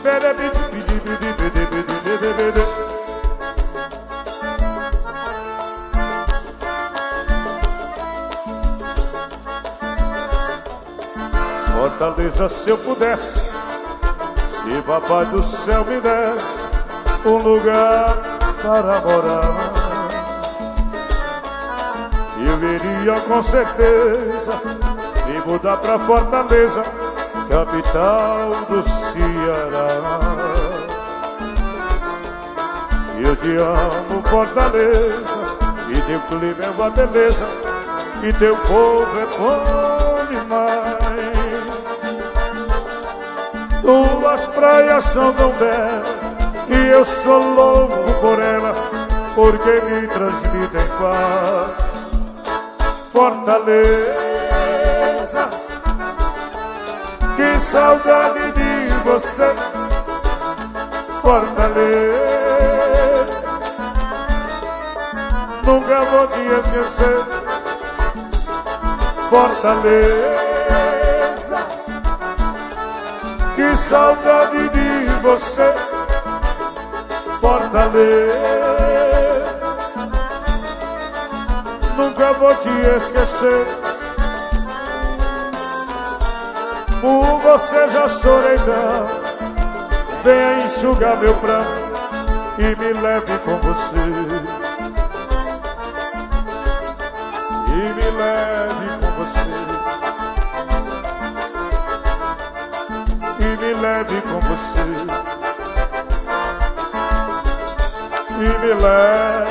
Fortaleza, se eu pudesse, se papai do céu me desse um lugar para morar, eu iria com certeza me mudar pra Fortaleza, capital do Ceará. Eu te amo, Fortaleza, e teu clima é uma beleza, e teu povo é bom demais. Tuas praias são tão belas e eu sou louco por ela, porque me transmitem paz. Fortaleza, que saudade de você. Fortaleza, nunca vou te esquecer. Fortaleza, que saudade de você. Fortaleza, nunca vou te esquecer. Por você já chorei tanto, venha enxugar meu pranto e me leve com você. E me leve com você. E me leve com você. E me leve.